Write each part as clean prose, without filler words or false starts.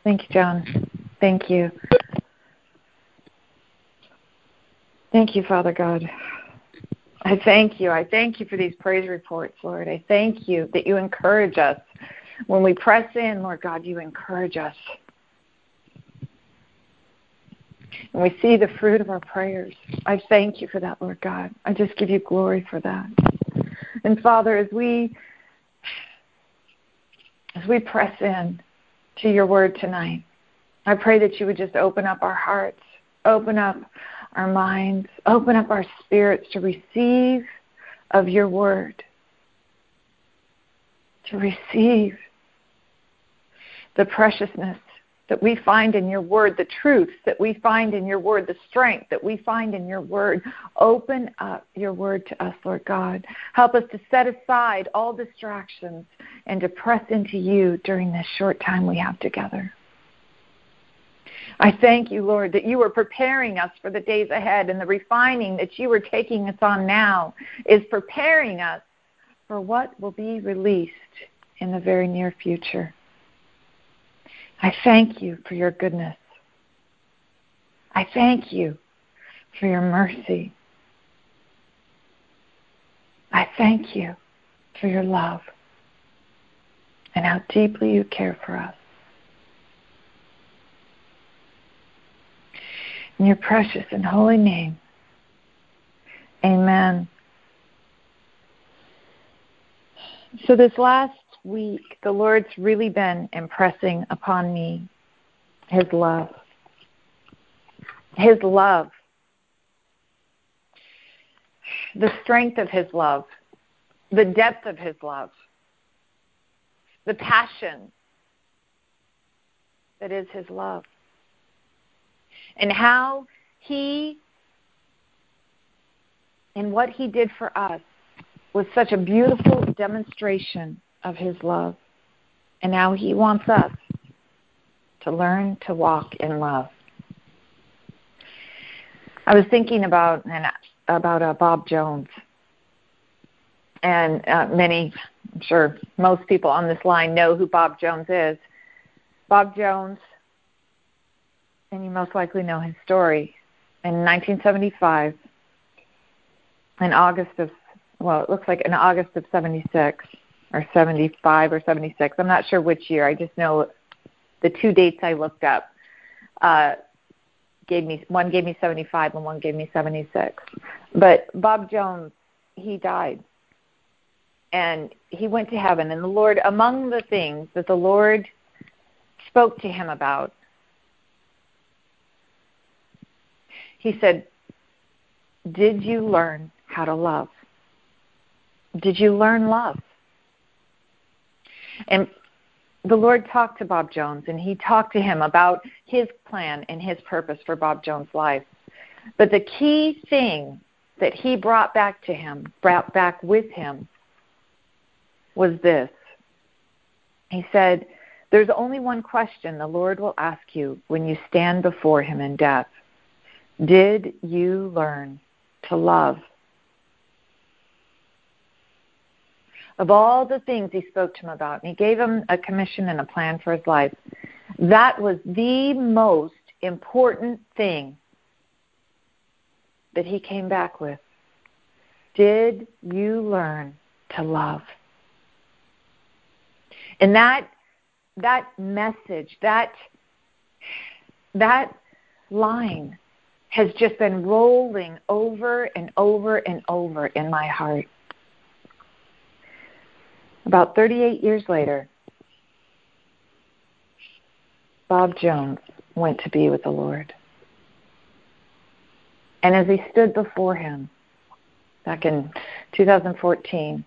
Thank you, John. Thank you. Thank you, Father God. I thank you. I thank you for these praise reports, Lord. I thank you that you encourage us. When we press in, Lord God, you encourage us. And we see the fruit of our prayers. I thank you for that, Lord God. I just give you glory for that. And Father, as we press in to your word tonight, I pray that you would just open up our hearts, open up our minds, open up our spirits to receive of your word, to receive the preciousness that we find in your word, the truths that we find in your word, the strength that we find in your word. Open up your word to us, Lord God. Help us to set aside all distractions and to press into you during this short time we have together. I thank you, Lord, that you are preparing us for the days ahead, and the refining that you are taking us on now is preparing us for what will be released in the very near future. I thank you for your goodness. I thank you for your mercy. I thank you for your love and how deeply you care for us. In your precious and holy name, amen. So this last week, the Lord's really been impressing upon me his love. His love. The strength of his love. The depth of his love. The passion that is his love. And how he, and what he did for us, was such a beautiful demonstration of his love. And now he wants us to learn to walk in love. I was thinking about Bob Jones. And I'm sure most people on this line know who Bob Jones is. Bob Jones, and you most likely know his story, in 1975, in August of 76, or 75 or 76. I'm not sure which year. I just know the two dates I looked up one gave me 75 and one gave me 76. But Bob Jones, he died. And he went to heaven. And the Lord, among the things that the Lord spoke to him about, he said, did you learn how to love? Did you learn love? And the Lord talked to Bob Jones, and he talked to him about his plan and his purpose for Bob Jones' life. But the key thing that he brought back with him, was this. He said, there's only one question the Lord will ask you when you stand before him in death. Did you learn to love? Of all the things he spoke to him about, and he gave him a commission and a plan for his life, that was the most important thing that he came back with. Did you learn to love? And that message, that line has just been rolling over and over and over in my heart. About 38 years later, Bob Jones went to be with the Lord. And as he stood before him back in 2014,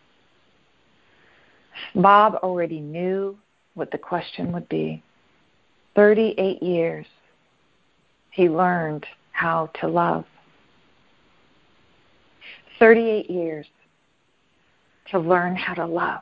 Bob already knew what the question would be. 38 years, he learned how to love. 38 years to learn how to love.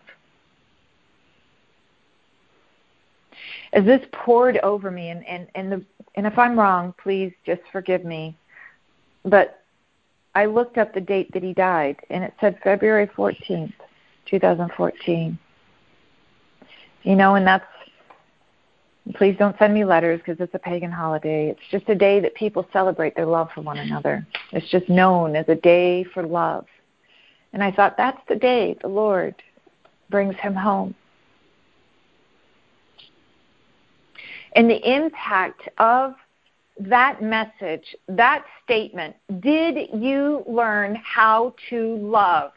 As this poured over me, and if I'm wrong, please just forgive me, but I looked up the date that he died, and it said February 14th, 2014. And that's please don't send me letters because it's a pagan holiday. It's just a day that people celebrate their love for one another. It's just known as a day for love. And I thought, that's the day the Lord brings him home. And the impact of that message, that statement, did you learn how to love?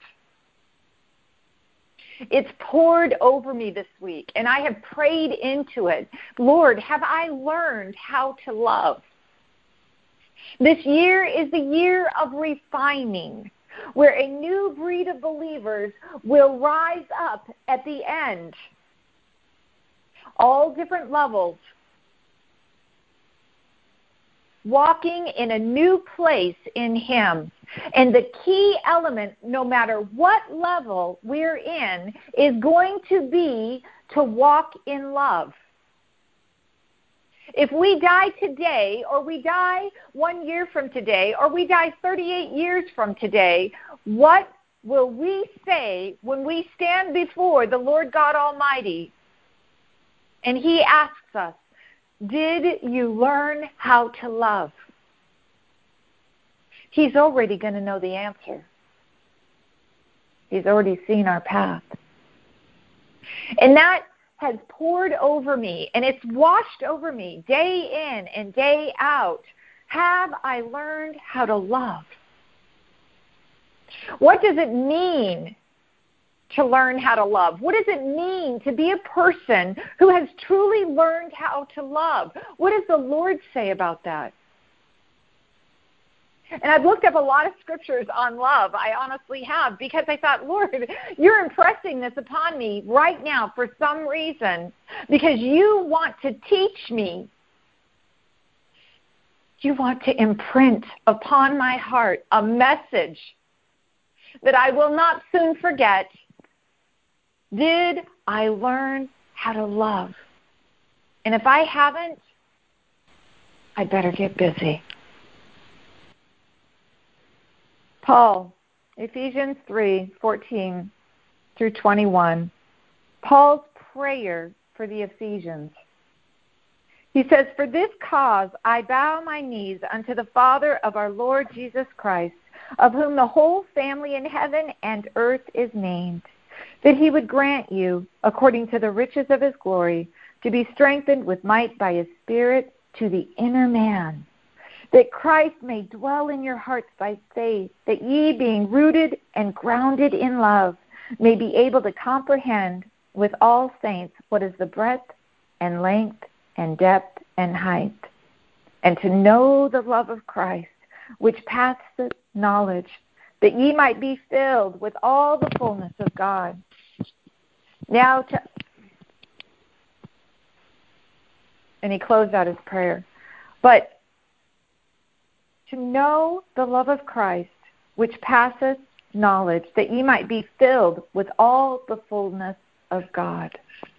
It's poured over me this week, and I have prayed into it. Lord, have I learned how to love? This year is the year of refining, where a new breed of believers will rise up at the end. All different levels. Walking in a new place in him. And the key element, no matter what level we're in, is going to be to walk in love. If we die today, or we die 1 year from today, or we die 38 years from today, what will we say when we stand before the Lord God Almighty and he asks us, did you learn how to love? He's already going to know the answer. He's already seen our path. And that has poured over me, and it's washed over me day in and day out. Have I learned how to love? What does it mean to learn how to love? What does it mean to be a person who has truly learned how to love? What does the Lord say about that? And I've looked up a lot of scriptures on love. I honestly have, because I thought, Lord, you're impressing this upon me right now for some reason, because you want to teach me. You want to imprint upon my heart a message that I will not soon forget. Did I learn how to love? And if I haven't, I'd better get busy. Paul, Ephesians 3:14 through 21, Paul's prayer for the Ephesians. He says, "For this cause I bow my knees unto the Father of our Lord Jesus Christ, of whom the whole family in heaven and earth is named, that he would grant you, according to the riches of his glory, to be strengthened with might by his Spirit to the inner man, that Christ may dwell in your hearts by faith, that ye, being rooted and grounded in love, may be able to comprehend with all saints what is the breadth and length and depth and height, and to know the love of Christ, which passeth knowledge, that ye might be filled with all the fullness of God." And he closed out his prayer. But to know the love of Christ, which passeth knowledge, that ye might be filled with all the fullness of God.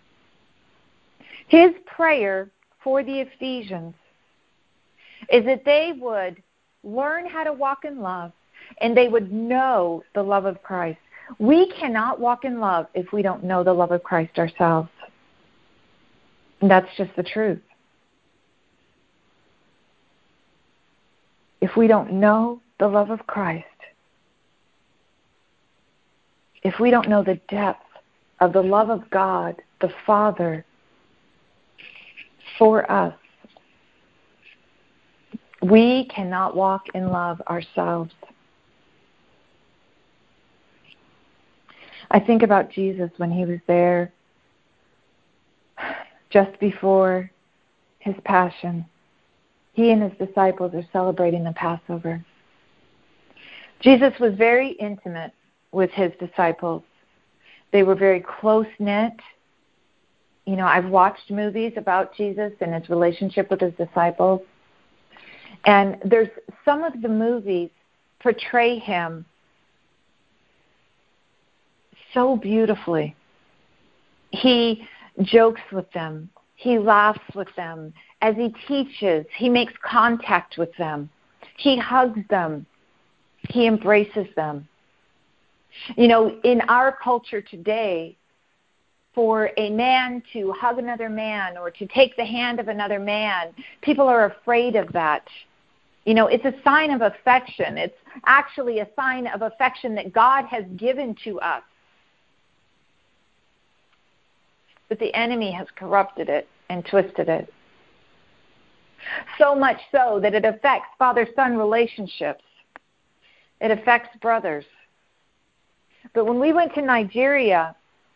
His prayer for the Ephesians is that they would learn how to walk in love, and they would know the love of Christ. We cannot walk in love if we don't know the love of Christ ourselves. And that's just the truth. If we don't know the love of Christ, if we don't know the depth of the love of God, the Father, for us, we cannot walk in love ourselves. I think about Jesus when he was there just before his passion. He and his disciples are celebrating the Passover. Jesus was very intimate with his disciples. They were very close-knit. You know, I've watched movies about Jesus and his relationship with his disciples. And there's some of the movies portray him so beautifully. He jokes with them. He laughs with them. As he teaches, he makes contact with them. He hugs them. He embraces them. You know, in our culture today, for a man to hug another man or to take the hand of another man. People are afraid of that. You know, it's a sign of affection. It's actually a sign of affection that God has given to us. But the enemy has corrupted it and twisted it. So much so that it affects father-son relationships. It affects brothers. But when we went to Nigeria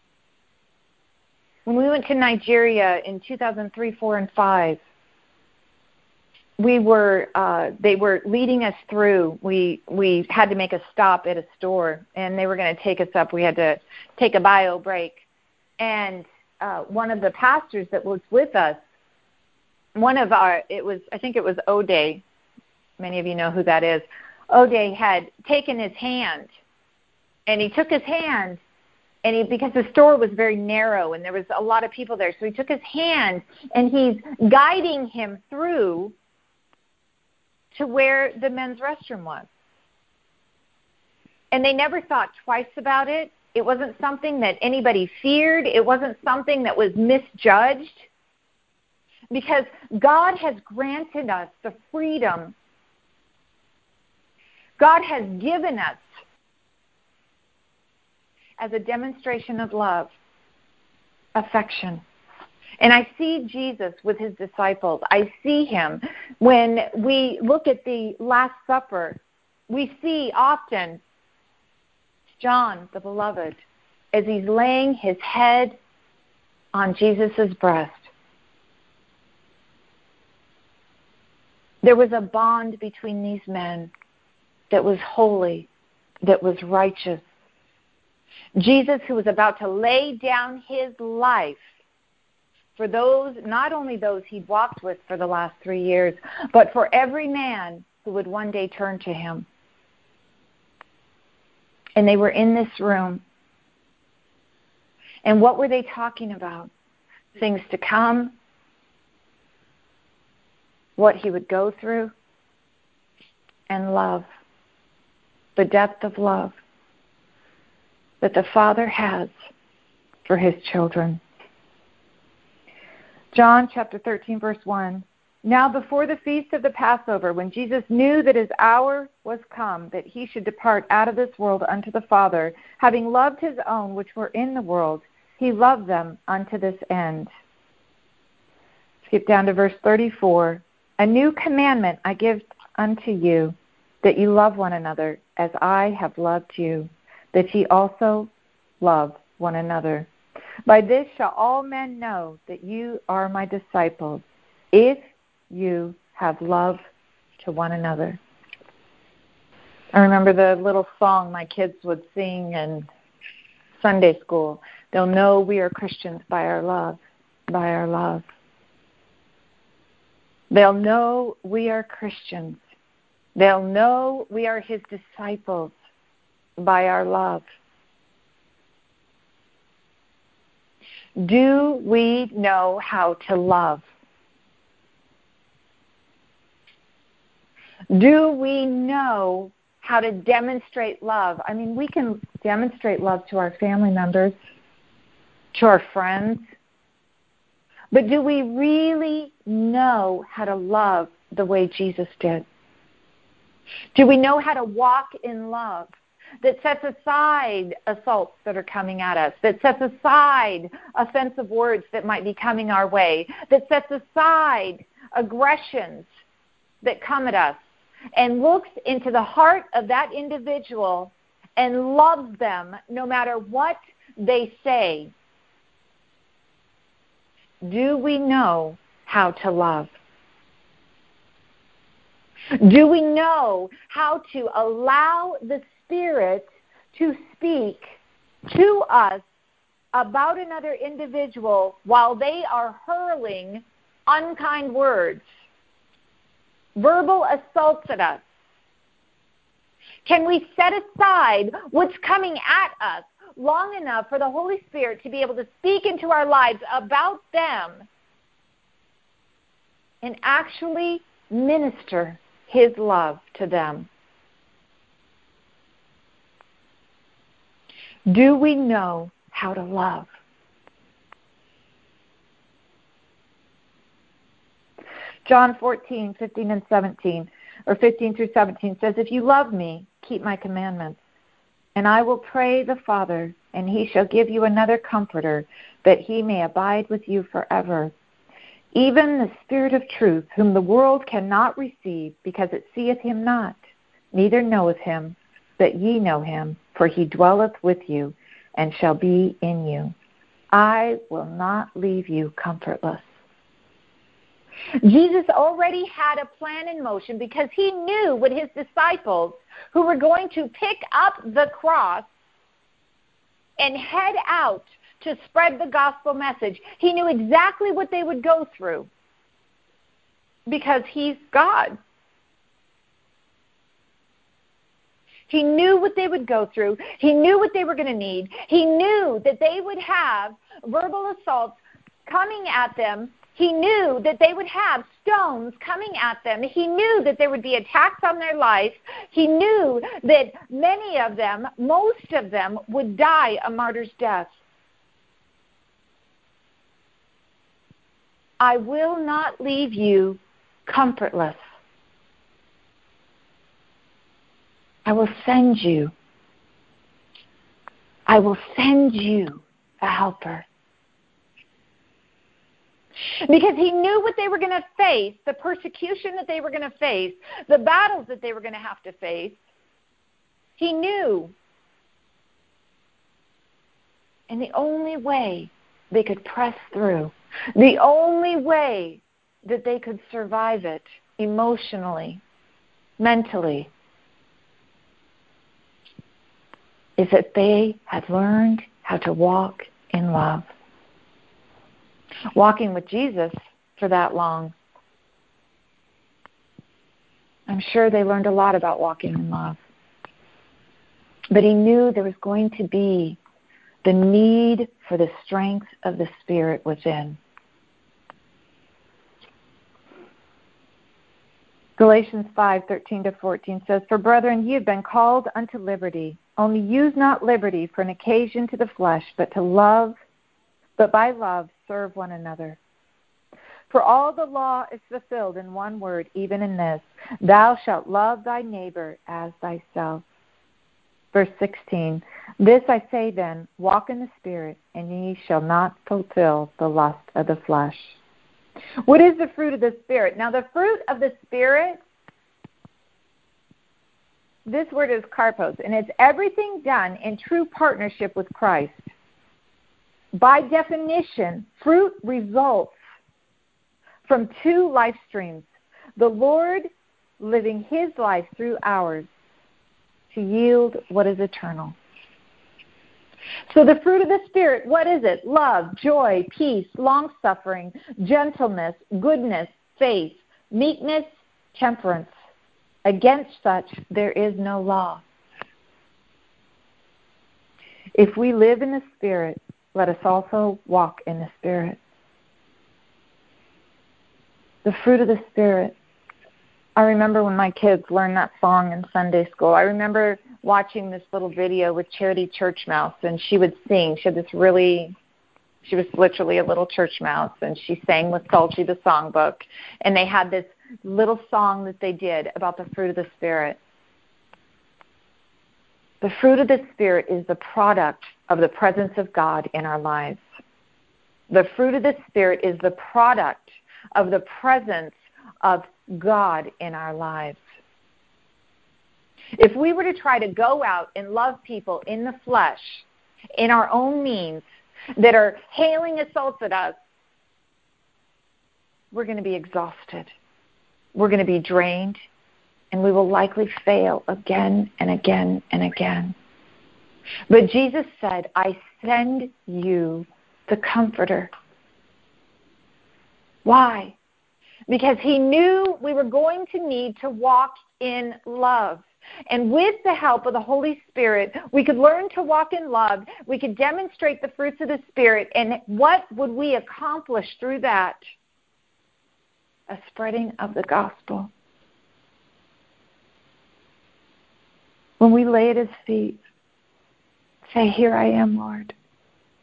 in 2003, 4, and 5, they were leading us through. We had to make a stop at a store, and they were going to take us up. We had to take a bio break. And one of the pastors that was with us, I think it was Ode. Many of you know who that is. Ode had taken his hand, and he took his hand, and because the store was very narrow and there was a lot of people there, so he took his hand and he's guiding him through to where the men's restroom was. And they never thought twice about it. It wasn't something that anybody feared. It wasn't something that was misjudged. Because God has granted us the freedom. God has given us, as a demonstration of love, affection. And I see Jesus with his disciples. I see him when we look at the Last Supper. We see often John, the beloved, as he's laying his head on Jesus' breast. There was a bond between these men that was holy, that was righteous. Jesus, who was about to lay down his life for those, not only those he'd walked with for the last 3 years, but for every man who would one day turn to him. And they were in this room. And what were they talking about? Things to come, what he would go through, and love, the depth of love that the Father has for his children. John chapter 13, verse 1. Now before the feast of the Passover, when Jesus knew that his hour was come, that he should depart out of this world unto the Father, having loved his own which were in the world, he loved them unto this end. Skip down to verse 34. A new commandment I give unto you, that you love one another as I have loved you, that ye also love one another. By this shall all men know that you are my disciples, if you have love to one another. I remember the little song my kids would sing in Sunday school. They'll know we are Christians by our love, by our love. They'll know we are Christians. They'll know we are his disciples by our love. Do we know how to love? Do we know how to demonstrate love? I mean, we can demonstrate love to our family members, to our friends, but do we really know how to love the way Jesus did? Do we know how to walk in love that sets aside assaults that are coming at us, that sets aside offensive words that might be coming our way, that sets aside aggressions that come at us, and looks into the heart of that individual and loves them no matter what they say? Do we know how to love? Do we know how to allow the Spirit to speak to us about another individual while they are hurling unkind words, verbal assaults at us? Can we set aside what's coming at us long enough for the Holy Spirit to be able to speak into our lives about them and actually minister his love to them? Do we know how to love? John 14:15 and 17, or 15 through 17 says, "If you love me, keep my commandments. And I will pray the Father, and he shall give you another comforter, that he may abide with you forever. Even the Spirit of truth, whom the world cannot receive, because it seeth him not, neither knoweth him, but ye know him, for he dwelleth with you, and shall be in you. I will not leave you comfortless." Jesus already had a plan in motion because he knew what his disciples, who were going to pick up the cross and head out to spread the gospel message, he knew exactly what they would go through because he's God. He knew what they would go through. He knew what they were going to need. He knew that they would have verbal assaults coming at them. He knew that they would have stones coming at them. He knew that there would be attacks on their life. He knew that many of them, most of them, would die a martyr's death. I will not leave you comfortless. I will send you. I will send you a helper. Because he knew what they were going to face, the persecution that they were going to face, the battles that they were going to have to face. He knew. And the only way they could press through, the only way that they could survive it emotionally, mentally, is that they had learned how to walk in love. Walking with Jesus for that long, I'm sure they learned a lot about walking in love. But he knew there was going to be the need for the strength of the Spirit within. Galatians 5:13-14 says, "For brethren, ye have been called unto liberty. Only use not liberty for an occasion to the flesh, but by love serve one another. For all the law is fulfilled in one word, even in this, thou shalt love thy neighbor as thyself." Verse 16, "This I say then, walk in the Spirit, and ye shall not fulfill the lust of the flesh." What is the fruit of the Spirit? Now, the fruit of the Spirit, this word is karpos, and it's everything done in true partnership with Christ. By definition, fruit results from two life streams. The Lord living his life through ours to yield what is eternal. So the fruit of the Spirit, what is it? Love, joy, peace, long-suffering, gentleness, goodness, faith, meekness, temperance. Against such there is no law. If we live in the Spirit, let us also walk in the Spirit. The fruit of the Spirit. I remember when my kids learned that song in Sunday school. I remember watching this little video with Charity Church Mouse, and she would sing. She was literally a little church mouse, and she sang with Salty the Songbook. And they had this little song that they did about the fruit of the Spirit. The fruit of the Spirit is the product of the presence of God in our lives. The fruit of the Spirit is the product of the presence of God in our lives. If we were to try to go out and love people in the flesh, in our own means, that are hailing assaults at us, we're going to be exhausted. We're going to be drained, and we will likely fail again and again and again. But Jesus said, I send you the Comforter. Why? Because he knew we were going to need to walk in love. And with the help of the Holy Spirit, we could learn to walk in love. We could demonstrate the fruits of the Spirit. And what would we accomplish through that? A spreading of the gospel. When we lay at his feet, say, here I am, Lord.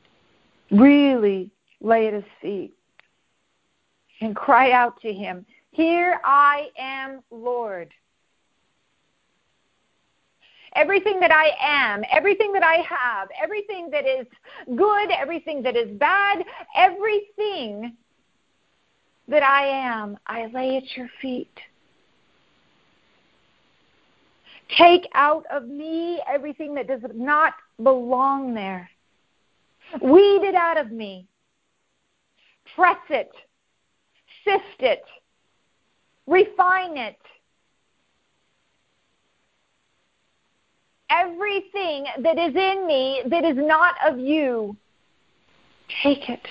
Really lay at his feet and cry out to him. Here I am, Lord. Everything that I am, everything that I have, everything that is good, everything that is bad, everything that I am, I lay at your feet. Take out of me everything that does not belong there. Weed it out of me. Press it. Sift it. Refine it. Everything that is in me that is not of you, take it.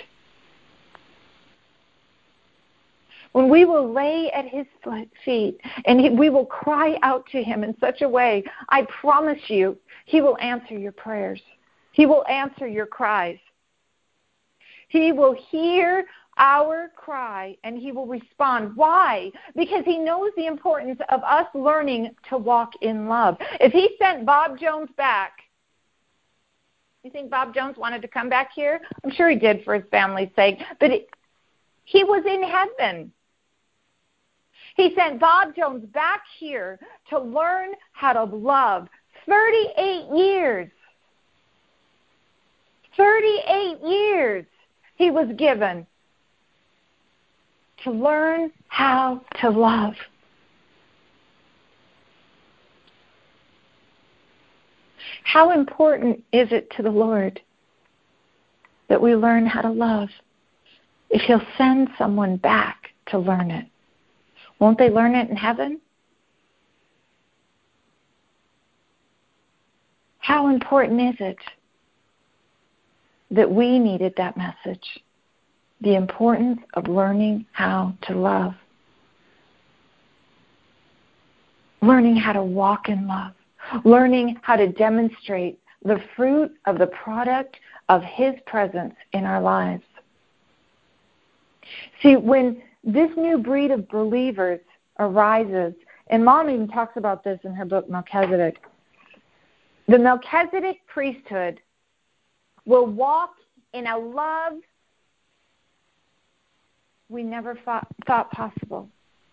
When we will lay at his feet and we will cry out to him in such a way, I promise you, he will answer your prayers. He will answer your cries. He will hear our cry and he will respond. Why? Because he knows the importance of us learning to walk in love. If he sent Bob Jones back, you think Bob Jones wanted to come back here? I'm sure he did for his family's sake, but he was in heaven. He sent Bob Jones back here to learn how to love. 38 years. 38 years he was given to learn how to love. How important is it to the Lord that we learn how to love? If he'll send someone back to learn it, won't they learn it in heaven? How important is it that we needed that message? The importance of learning how to love. Learning how to walk in love. Learning how to demonstrate the fruit of the product of his presence in our lives. See, when this new breed of believers arises, and Mom even talks about this in her book, Melchizedek, the Melchizedek priesthood will walk in a love we never thought possible.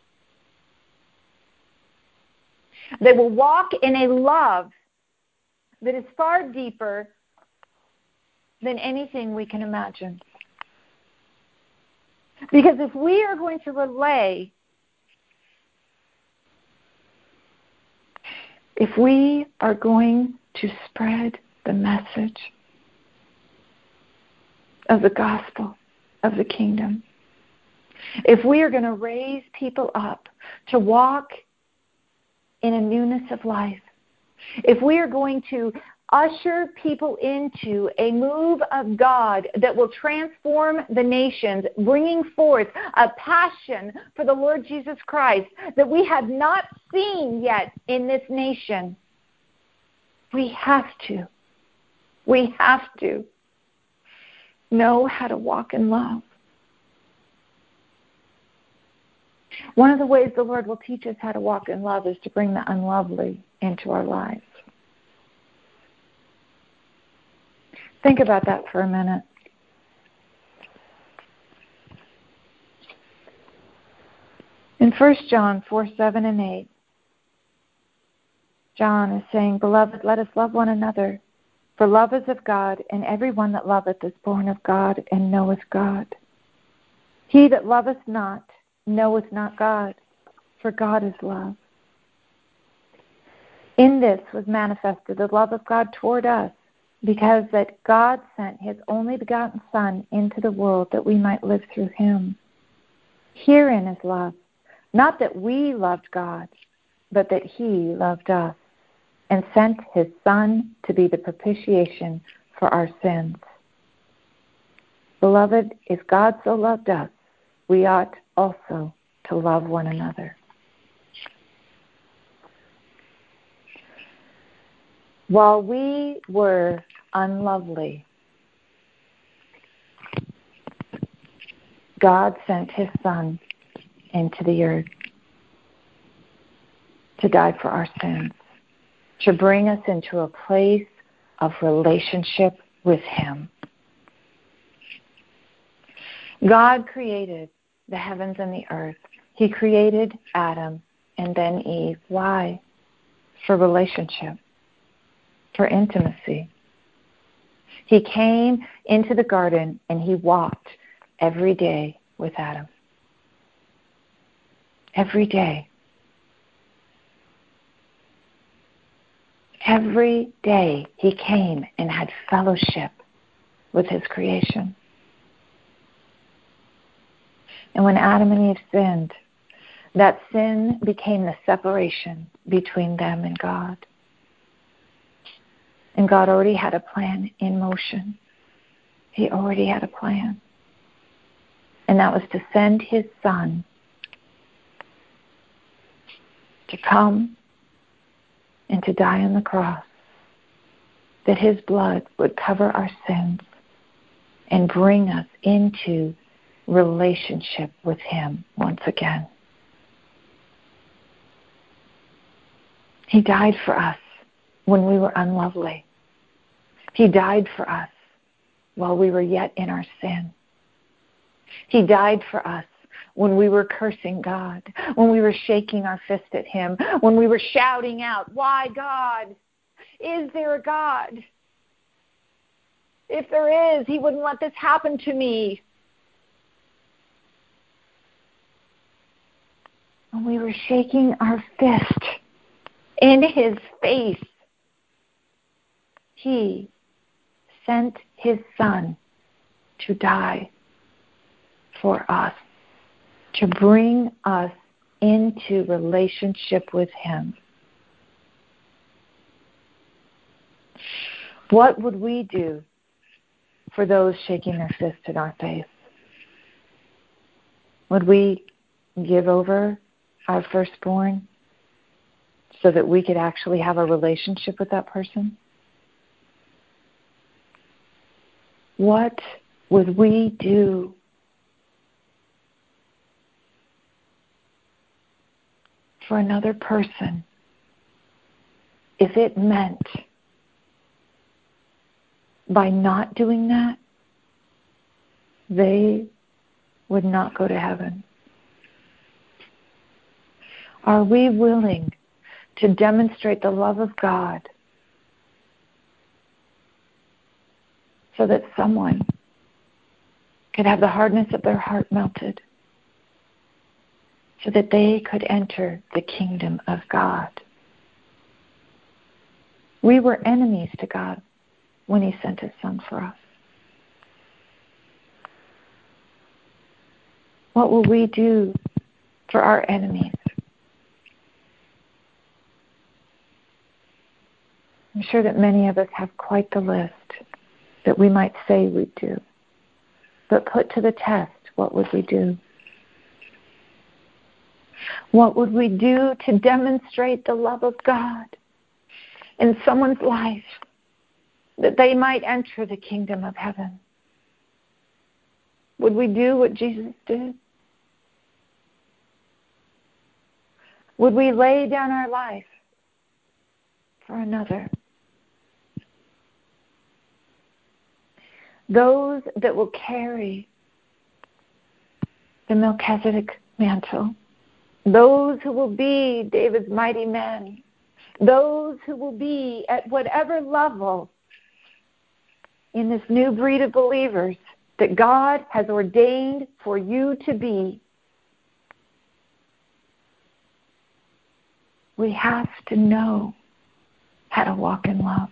They will walk in a love that is far deeper than anything we can imagine. Because if we are going to relay, if we are going to spread the message of the gospel of the kingdom, if we are going to raise people up to walk in a newness of life, if we are going to usher people into a move of God that will transform the nations, bringing forth a passion for the Lord Jesus Christ that we have not seen yet in this nation, we have to know how to walk in love. One of the ways the Lord will teach us how to walk in love is to bring the unlovely into our lives. Think about that for a minute. In 1 John 4:7 and 8, John is saying, Beloved, let us love one another, for love is of God, and everyone that loveth is born of God and knoweth God. He that loveth not knoweth not God, for God is love. In this was manifested the love of God toward us, because that God sent his only begotten Son into the world that we might live through him. Herein is love, not that we loved God, but that he loved us, and sent his Son to be the propitiation for our sins. Beloved, if God so loved us, we ought also to love one another. While we were unlovely, God sent his Son into the earth to die for our sins, to bring us into a place of relationship with him. God created the heavens and the earth. He created Adam and then Eve. Why? For relationship, for intimacy. He came into the garden and he walked every day with Adam. Every day. Every day he came and had fellowship with his creation. And when Adam and Eve sinned, that sin became the separation between them and God. And God already had a plan in motion. He already had a plan. And that was to send his Son to come and to die on the cross, that his blood would cover our sins and bring us into relationship with him once again. He died for us when we were unlovely. He died for us while we were yet in our sin. He died for us when we were cursing God, when we were shaking our fist at him, when we were shouting out, "Why, God? Is there a God? If there is, he wouldn't let this happen to me." When we were shaking our fist in his face, he sent his Son to die for us, to bring us into relationship with him. What would we do for those shaking their fist in our face? Would we give over our firstborn so that we could actually have a relationship with that person? What would we do for another person if it meant by not doing that, they would not go to heaven? Are we willing to demonstrate the love of God so that someone could have the hardness of their heart melted, so that they could enter the kingdom of God? We were enemies to God when he sent his Son for us. What will we do for our enemies? I'm sure that many of us have quite the list that we might say we'd do. But put to the test, what would we do? What would we do to demonstrate the love of God in someone's life, that they might enter the kingdom of heaven? Would we do what Jesus did? Would we lay down our life for another? Those that will carry the Melchizedek mantle, those who will be David's mighty men, those who will be at whatever level in this new breed of believers that God has ordained for you to be, we have to know how to walk in love.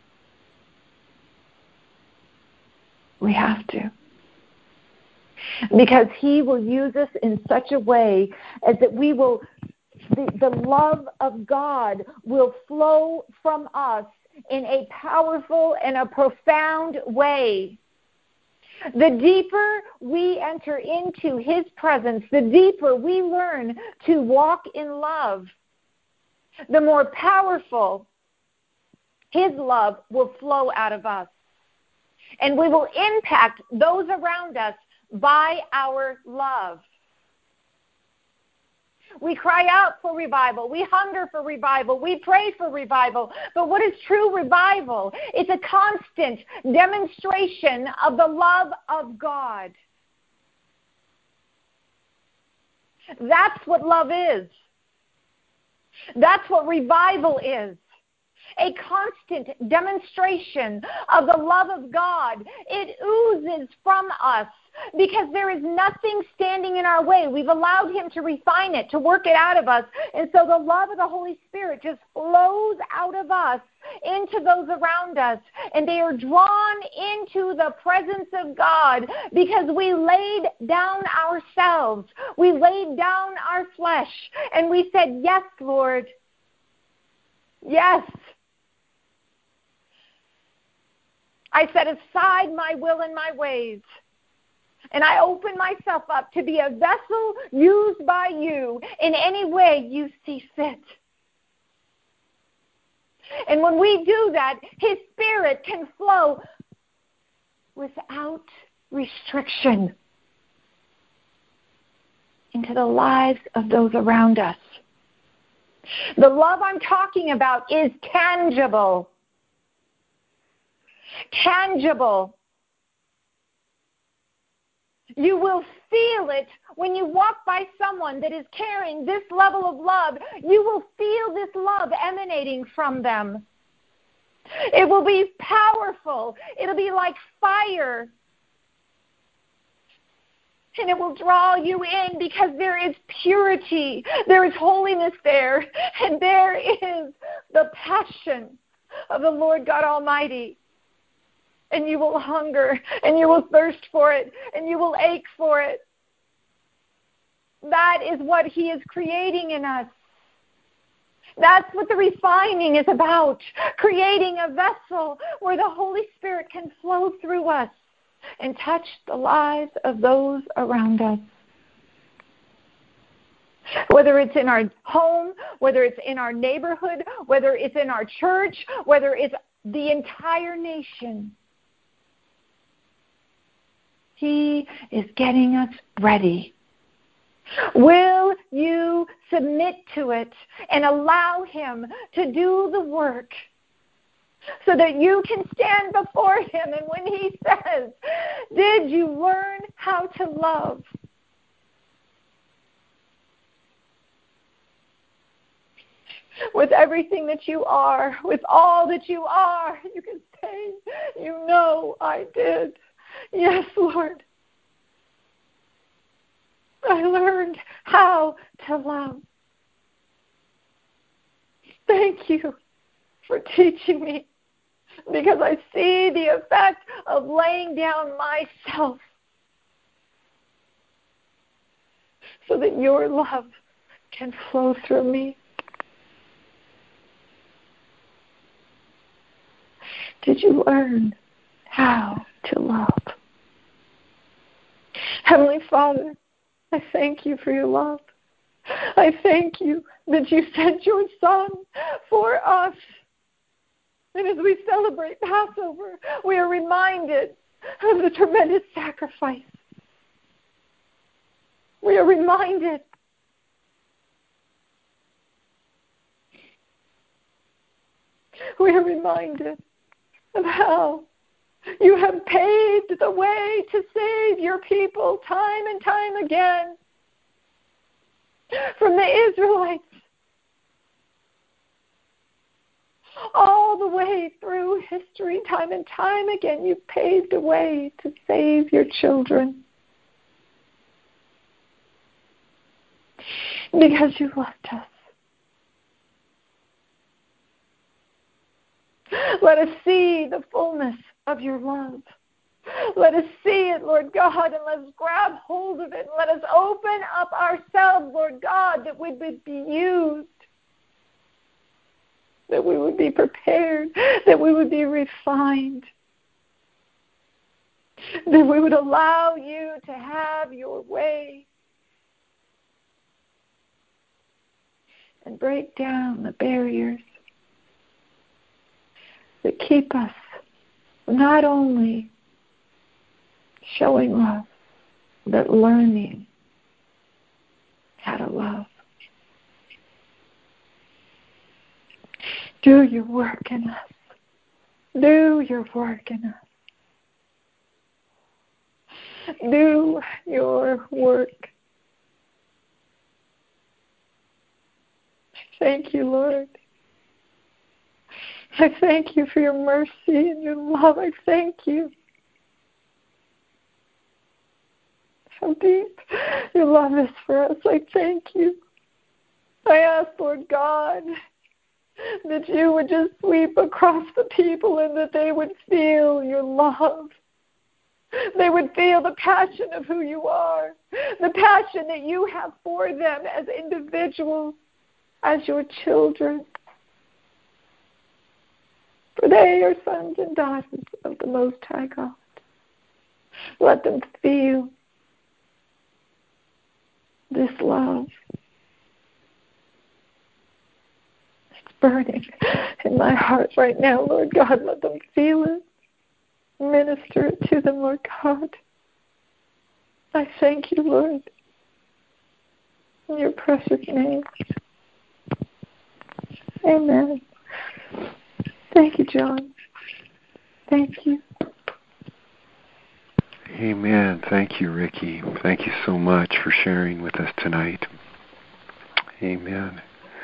We have to. Because he will use us in such a way as that we will, the love of God will flow from us in a powerful and a profound way. The deeper we enter into his presence, the deeper we learn to walk in love, the more powerful his love will flow out of us. And we will impact those around us by our love. We cry out for revival. We hunger for revival. We pray for revival. But what is true revival? It's a constant demonstration of the love of God. That's what love is. That's what revival is. A constant demonstration of the love of God. It oozes from us because there is nothing standing in our way. We've allowed Him to refine it, to work it out of us. And so the love of the Holy Spirit just flows out of us into those around us. And they are drawn into the presence of God because we laid down ourselves. We laid down our flesh. And we said, yes, Lord. Yes. I set aside my will and my ways. And I open myself up to be a vessel used by you in any way you see fit. And when we do that, His Spirit can flow without restriction into the lives of those around us. The love I'm talking about is tangible. Tangible. You will feel it when you walk by someone that is carrying this level of love. You will feel this love emanating from them. It will be powerful. It'll be like fire. And it will draw you in because there is purity. There is holiness there. And there is the passion of the Lord God Almighty. And you will hunger, and you will thirst for it, and you will ache for it. That is what He is creating in us. That's what the refining is about, creating a vessel where the Holy Spirit can flow through us and touch the lives of those around us. Whether it's in our home, whether it's in our neighborhood, whether it's in our church, whether it's the entire nation. He is getting us ready. Will you submit to it and allow Him to do the work so that you can stand before Him? And when He says, did you learn how to love? With everything that you are, with all that you are, you can say, you know I did. Yes, Lord. I learned how to love. Thank you for teaching me, because I see the effect of laying down myself so that your love can flow through me. Did you learn how to love? Heavenly Father, I thank you for your love. I thank you that you sent your Son for us. And as we celebrate Passover, we are reminded of the tremendous sacrifice. We are reminded of how you have paved the way to save your people time and time again from the Israelites all the way through history. Time and time again, you paved a way to save your children because you loved us. Let us see the fullness of your love. Let us see it, Lord God, and let's grab hold of it. Let us open up ourselves, Lord God, that we would be used, that we would be prepared, that we would be refined, that we would allow you to have your way and break down the barriers that keep us not only showing love, but learning how to love. Do your work in us. Do your work in us. Do your work thank you, Lord. I thank you for your mercy and your love. I thank you. How deep your love is for us. I thank you. I ask, Lord God, that you would just sweep across the people and that they would feel your love. They would feel the passion of who you are, the passion that you have for them as individuals, as your children. For they are sons and daughters of the Most High God. Let them feel this love. It's burning in my heart right now, Lord God. Let them feel it. Minister it to them, Lord God. I thank you, Lord, in your precious name. Amen. Thank you, John. Thank you. Amen. Thank you, Ricky. Thank you so much for sharing with us tonight. Amen.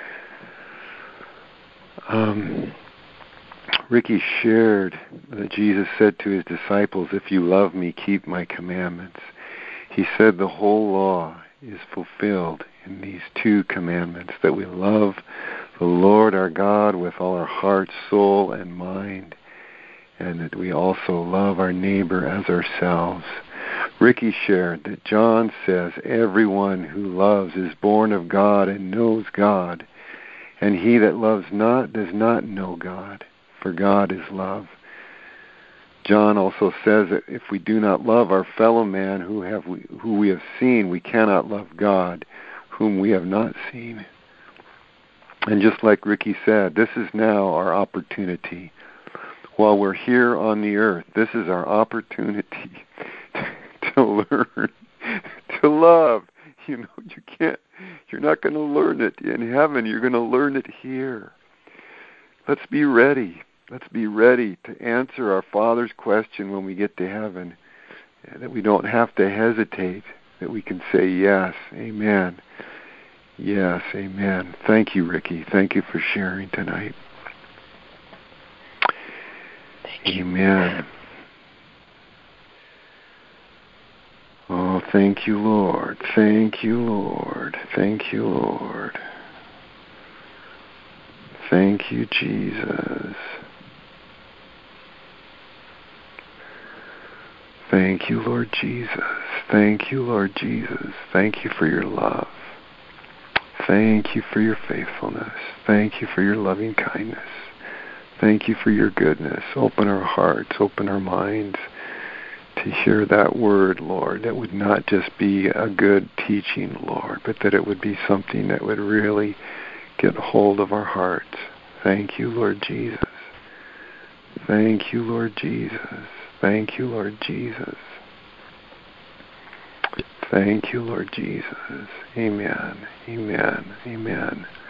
Ricky shared that Jesus said to his disciples, "If you love me, keep my commandments." He said the whole law is fulfilled in these two commandments, that we love the Lord our God with all our heart, soul, and mind, and that we also love our neighbor as ourselves. Ricky shared that John says everyone who loves is born of God and knows God, and he that loves not does not know God, for God is love. John also says that if we do not love our fellow man who we have seen, we cannot love God, whom we have not seen. And just like Ricky said, this is now our opportunity. While we're here on the earth, this is our opportunity to learn, to love. You know, you're not going to learn it in heaven. You're going to learn it here. Let's be ready. Let's be ready to answer our Father's question when we get to heaven, that we don't have to hesitate, that we can say yes, amen. Yes, amen. Thank you, Ricky. Thank you for sharing tonight. Amen. Oh, thank you, Lord. Thank you, Lord. Thank you, Lord. Thank you, Jesus. Thank you, Lord Jesus. Thank you, Lord Jesus. Thank you for your love. Thank you for your faithfulness. Thank you for your loving kindness. Thank you for your goodness. Open our hearts, open our minds to hear that word, Lord, that would not just be a good teaching, Lord, but that it would be something that would really get hold of our hearts. Thank you, Lord Jesus. Thank you, Lord Jesus. Thank you, Lord Jesus. Thank you, Lord Jesus. Amen. Amen. Amen.